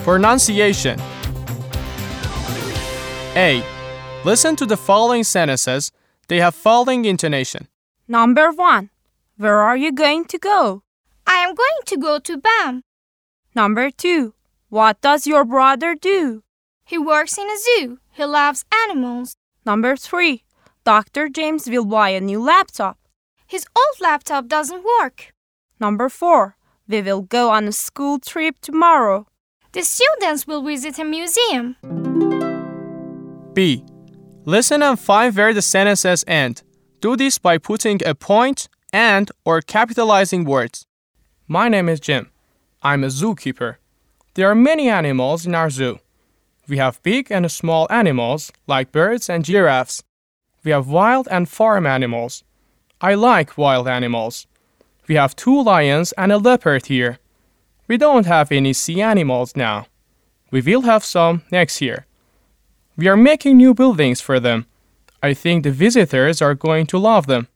Pronunciation. A. Listen to the following sentences. They have following intonation. Number 1. Where are you going to go? I am going to go to BAM. Number 2. What does your brother do? He works in a zoo. He loves animals. Number 3. Dr. James will buy a new laptop. His old laptop doesn't work. Number 4. We will go on a school trip tomorrow. The students will visit a museum. B. Listen and find where the sentences end. Do this by putting a point, and, or capitalizing words. My name is Jim. I'm a zookeeper. There are many animals in our zoo. We have big and small animals like birds and giraffes. We have wild and farm animals. I like wild animals. We have 2 lions and a leopard here. We don't have any sea animals now. We will have some next year. We are making new buildings for them. I think the visitors are going to love them.